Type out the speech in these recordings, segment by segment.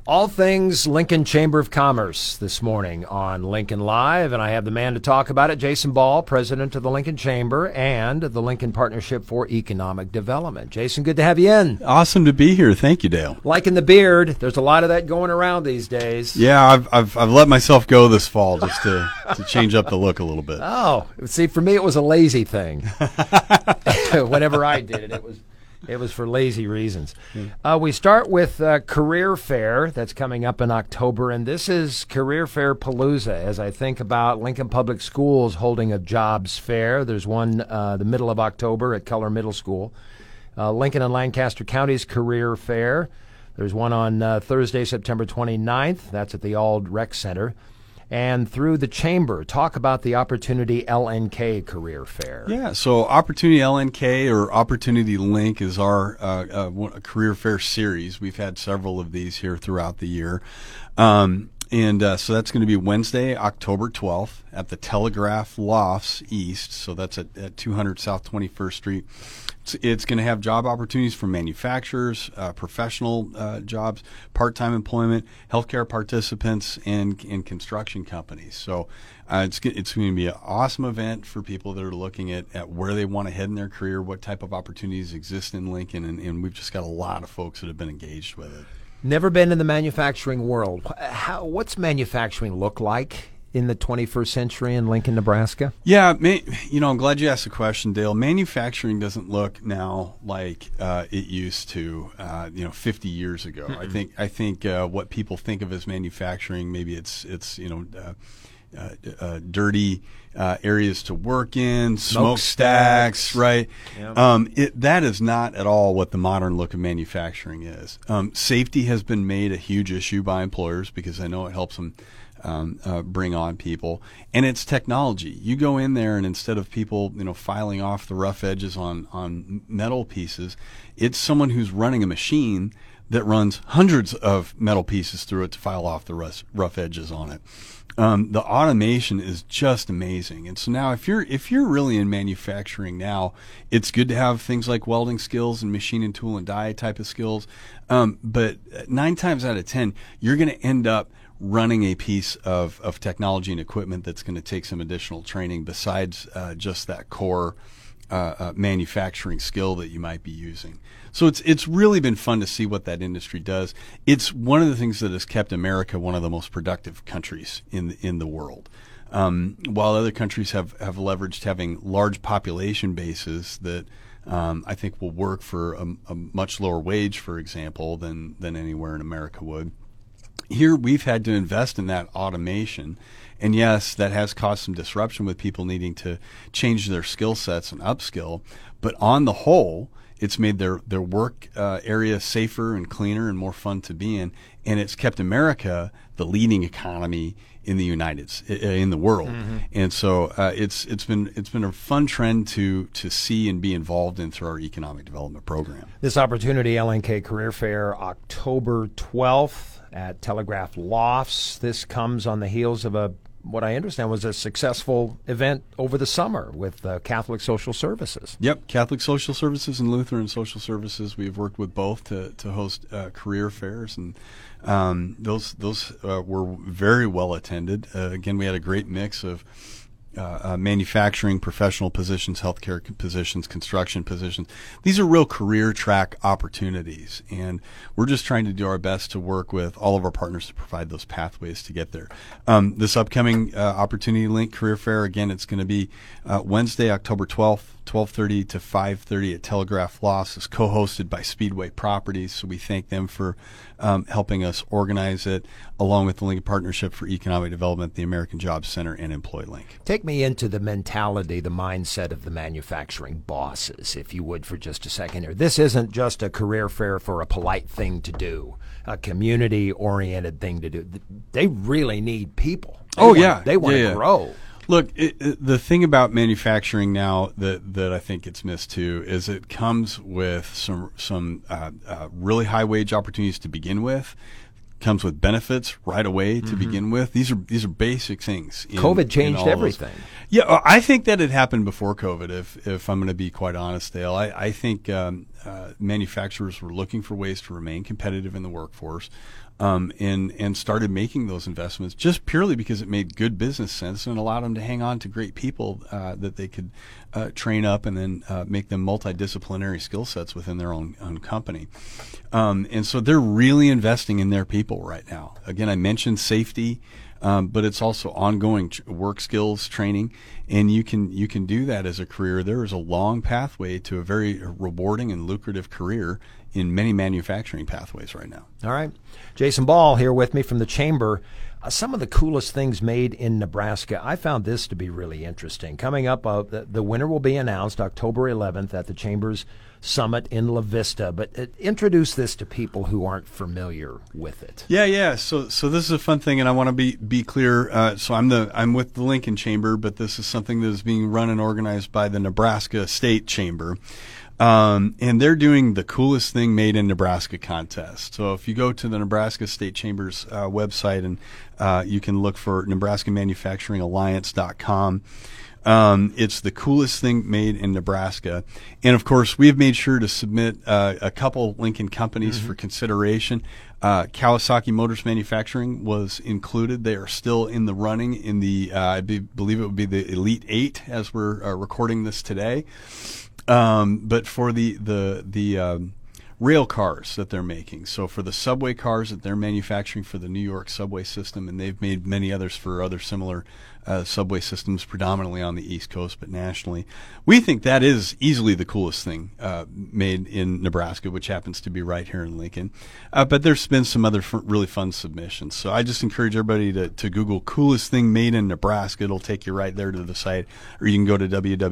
All things Lincoln Chamber of Commerce this morning on Lincoln Live, and I have the man to talk about it, Jason Ball, president of the Lincoln Chamber and the Lincoln Partnership for Economic Development. Jason, good to have you in. Awesome to be here. Thank you, Dale. Liking the beard. There's a lot of that going around these days. Yeah, I've let myself go this fall just to change up the look a little bit. Oh, see, for me it was a lazy thing. Whenever I did it, it was for lazy reasons. We start with Career Fair that's coming up in October, and this is Career Fair Palooza as I think about Lincoln Public Schools holding a jobs fair. There's one the middle of October at Keller Middle School. Lincoln and Lancaster County's Career Fair. There's one on Thursday, September 29th. That's at the Auld Rec Center. And through the Chamber, talk about the Opportunity LNK Career Fair. Yeah, so Opportunity LNK or Opportunity Link is our career fair series. We've had several of these here throughout the year. So that's going to be Wednesday, October 12th at the Telegraph Lofts East. So that's at 200 South 21st Street. It's going to have job opportunities for manufacturers, professional jobs, part-time employment, healthcare participants, and construction companies. So it's going to be an awesome event for people that are looking at where they want to head in their career, what type of opportunities exist in Lincoln, and we've just got a lot of folks that have been engaged with it. Never been in the manufacturing world. What's manufacturing look like in the 21st century in Lincoln, Nebraska? Yeah, I'm glad you asked the question, Dale. Manufacturing doesn't look now like it used to, 50 years ago. Mm-hmm. I think what people think of as manufacturing, maybe it's dirty areas to work in, smokestacks, right? Yep. That is not at all what the modern look of manufacturing is. Safety has been made a huge issue by employers because I know it helps them bring on people, and it's technology. You go in there, and instead of people, filing off the rough edges on metal pieces, it's someone who's running a machine that runs hundreds of metal pieces through it to file off the rough edges on it. The automation is just amazing, and so now if you're really in manufacturing now, it's good to have things like welding skills and machine and tool and die type of skills. But 9 times out of 10, you're going to end up running a piece of technology and equipment that's going to take some additional training besides just that core manufacturing skill that you might be using. So it's really been fun to see what that industry does. It's one of the things that has kept America one of the most productive countries in the world. While other countries have leveraged having large population bases that I think will work for a much lower wage, for example, than anywhere in America would. Here we've had to invest in that automation, and yes, that has caused some disruption with people needing to change their skill sets and upskill, but on the whole, it's made their work area safer and cleaner and more fun to be in, and it's kept America the leading economy in the world. Mm-hmm. And so it's been a fun trend to see and be involved in through our economic development program. This Opportunity LNK Career Fair, October 12th at Telegraph Lofts. This comes on the heels of what I understand was a successful event over the summer with Catholic Social Services. Yep, Catholic Social Services and Lutheran Social Services. We've worked with both to host career fairs, and those were very well attended. Again, we had a great mix of manufacturing, professional positions, healthcare positions, construction positions. These are real career track opportunities, and we're just trying to do our best to work with all of our partners to provide those pathways to get there. This upcoming Opportunity Link Career Fair, again, it's going to be Wednesday, October 12th, 12:30 to 5:30 at Telegraph Lofts. Is co-hosted by Speedway Properties, so we thank them for helping us organize it, along with the Lincoln Partnership for Economic Development, the American Jobs Center, and EmployLink. Take me into the mentality, the mindset of the manufacturing bosses, if you would, for just a second here. This isn't just a career fair for a polite thing to do, a community-oriented thing to do. They really need people. They want to grow. Look, the thing about manufacturing now that I think gets missed too is it comes with some really high wage opportunities to begin with, comes with benefits right away to begin with. These are basic things. COVID changed everything. Yeah, I think that it happened before COVID. If I'm going to be quite honest, Dale, I think manufacturers were looking for ways to remain competitive in the workforce, and started making those investments just purely because it made good business sense and allowed them to hang on to great people that they could train up and then make them multidisciplinary skill sets within their own company. And so they're really investing in their people right now. Again, I mentioned safety, but it's also ongoing work skills training, and you can do that as a career. There is a long pathway to a very rewarding and lucrative career in many manufacturing pathways right now. All right. Jason Ball here with me from the Chamber. Some of the coolest things made in Nebraska. I found this to be really interesting. Coming up, the winner will be announced October 11th at the Chamber's Summit in La Vista. But introduce this to people who aren't familiar with it. Yeah. So this is a fun thing, and I want to be clear. So I'm with the Lincoln Chamber, but this is something that is being run and organized by the Nebraska State Chamber. And they're doing the coolest thing made in Nebraska contest. So if you go to the Nebraska State Chamber's website, and you can look for NebraskaManufacturingAlliance.com. It's the coolest thing made in Nebraska. And of course, we've made sure to submit a couple Lincoln companies for consideration. Kawasaki Motors Manufacturing was included. They are still in the running in the, I believe it would be the Elite 8 as we're recording this today. But for the rail cars that they're making, so for the subway cars that they're manufacturing for the New York subway system, and they've made many others for other similar subway systems, predominantly on the East Coast, but nationally, we think that is easily the coolest thing made in Nebraska, which happens to be right here in Lincoln. But there's been some other really fun submissions. So I just encourage everybody to Google coolest thing made in Nebraska. It'll take you right there to the site, or you can go to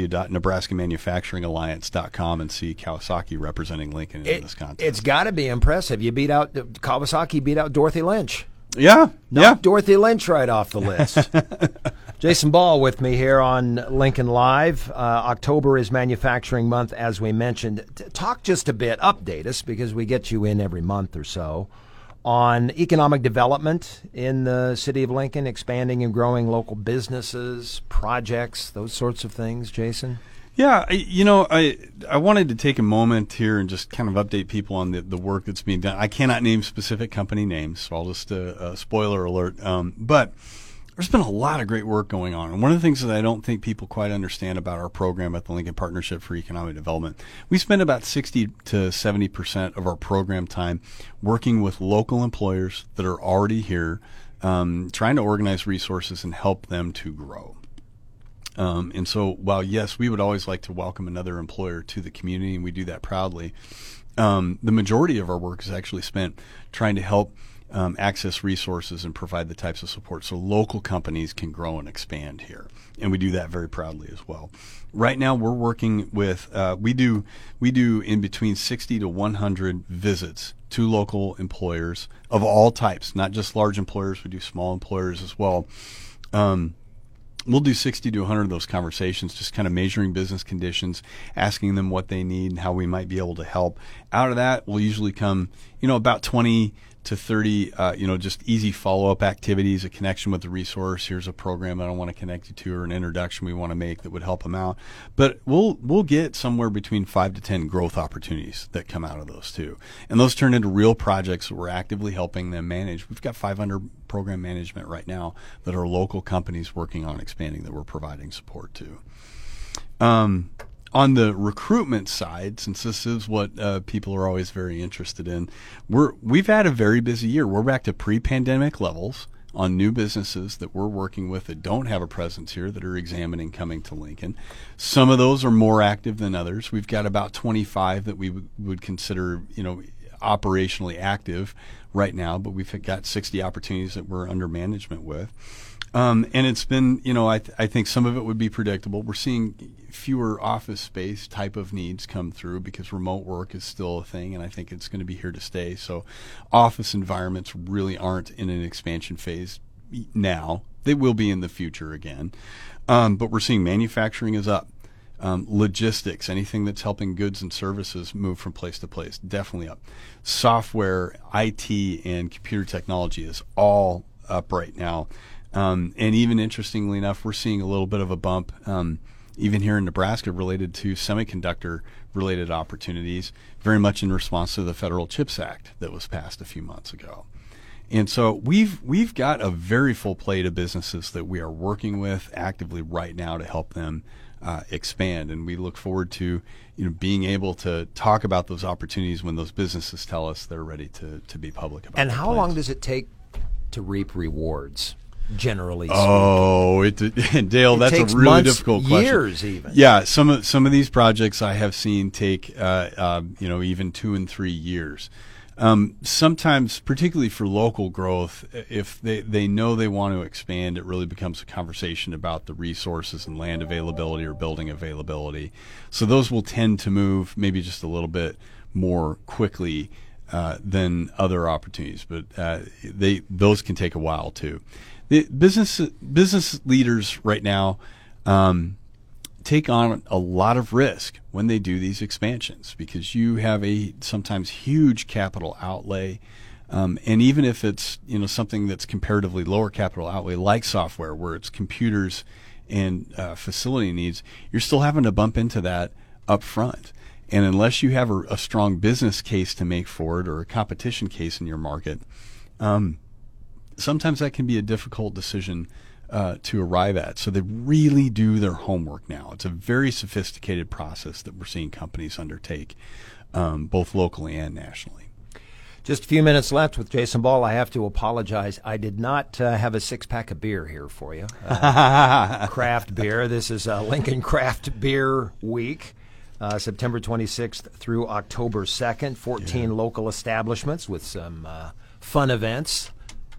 www.NebraskaManufacturingAlliance.com and see Kawasaki representing Lincoln in this contest. It's got to be impressive. Kawasaki beat out Dorothy Lynch. Yeah. Dorothy Lynch right off the list. Jason Ball with me here on Lincoln Live. October is Manufacturing Month, as we mentioned. Talk just a bit, update us, because we get you in every month or so, on economic development in the city of Lincoln, expanding and growing local businesses, projects, those sorts of things, Jason. Yeah, I wanted to take a moment here and just kind of update people on the work that's being done. I cannot name specific company names, so I'll just spoiler alert. But there's been a lot of great work going on. And one of the things that I don't think people quite understand about our program at the Lincoln Partnership for Economic Development, we spend about 60 to 70% of our program time working with local employers that are already here, trying to organize resources and help them to grow. And so while, yes, we would always like to welcome another employer to the community, and we do that proudly, the majority of our work is actually spent trying to help access resources and provide the types of support so local companies can grow and expand here. And we do that very proudly as well. Right now we're working with, we do in between 60 to 100 visits to local employers of all types, not just large employers, we do small employers as well. We'll do 60 to 100 of those conversations, just kind of measuring business conditions, asking them what they need and how we might be able to help. Out of that will usually come, about 20 to 30, just easy follow-up activities, a connection with the resource. Here's a program I don't want to connect you to, or an introduction we want to make that would help them out. But we'll get somewhere between 5 to 10 growth opportunities that come out of those too. And those turn into real projects that we're actively helping them manage. We've got 500 program management right now that are local companies working on expanding that we're providing support to. On the recruitment side, since this is what people are always very interested in, we've had a very busy year. We're back to pre-pandemic levels on new businesses that we're working with that don't have a presence here, that are examining coming to Lincoln. Some of those are more active than others. We've got about 25 that we would consider, operationally active right now, but we've got 60 opportunities that we're under management with. And it's been, I think some of it would be predictable. We're seeing fewer office space type of needs come through because remote work is still a thing, and I think it's going to be here to stay. So office environments really aren't in an expansion phase now. They will be in the future again. But we're seeing manufacturing is up. Logistics, anything that's helping goods and services move from place to place, definitely up. Software, IT, and computer technology is all up right now. And even interestingly enough, we're seeing a little bit of a bump even here in Nebraska related to semiconductor-related opportunities, very much in response to the Federal CHIPS Act that was passed a few months ago. And so we've got a very full plate of businesses that we are working with actively right now to help them expand, and we look forward to being able to talk about those opportunities when those businesses tell us they're ready to be public about. And their how plans. long does it take to reap rewards, generally speaking? Oh, Dale, that's a really months, difficult question. Years even. Yeah, some of these projects I have seen take even 2 and 3 years. Sometimes, particularly for local growth, if they know they want to expand, it really becomes a conversation about the resources and land availability or building availability. So those will tend to move maybe just a little bit more quickly than other opportunities, but those can take a while too. The business leaders right now take on a lot of risk when they do these expansions because you have a sometimes huge capital outlay, and even if it's something that's comparatively lower capital outlay like software, where it's computers and facility needs, you're still having to bump into that up front. And unless you have a strong business case to make for it or a competition case in your market, sometimes that can be a difficult decision to arrive at. So they really do their homework now. It's a very sophisticated process that we're seeing companies undertake, both locally and nationally. Just a few minutes left with Jason Ball. I have to apologize. I did not have a six-pack of beer here for you. Craft beer. This is Lincoln Craft Beer Week, September 26th through October 2nd. 14 local establishments with some fun events.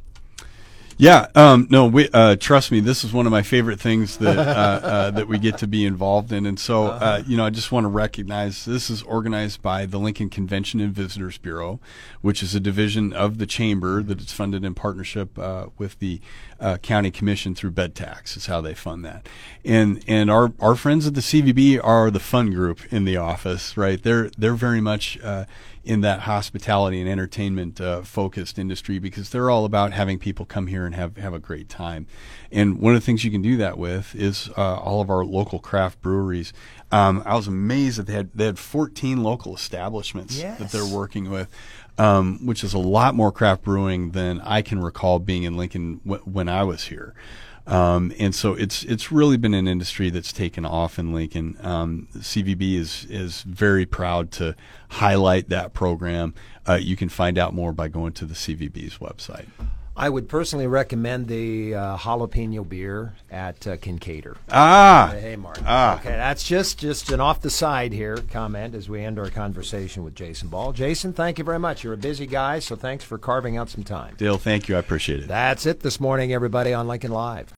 Yeah, trust me, this is one of my favorite things that that we get to be involved in, and so I just want to recognize this is organized by the Lincoln Convention and Visitors Bureau, which is a division of the chamber that is funded in partnership with the county commission through bed tax is how they fund that, and our friends at the CVB are the fun group in the office, right? They're very much in that hospitality and entertainment focused industry because they're all about having people come here and have a great time. And one of the things you can do that with is all of our local craft breweries. I was amazed that they had 14 local establishments that they're working with, which is a lot more craft brewing than I can recall being in Lincoln when I was here. And so it's really been an industry that's taken off in Lincoln. CVB is very proud to highlight that program. You can find out more by going to the CVB's website. I would personally recommend the jalapeno beer at Kincaider. Hey, Mark. Okay, that's just an off-the-side here comment as we end our conversation with Jason Ball. Jason, thank you very much. You're a busy guy, so thanks for carving out some time. Dale, thank you. I appreciate it. That's it this morning, everybody, on Lincoln Live.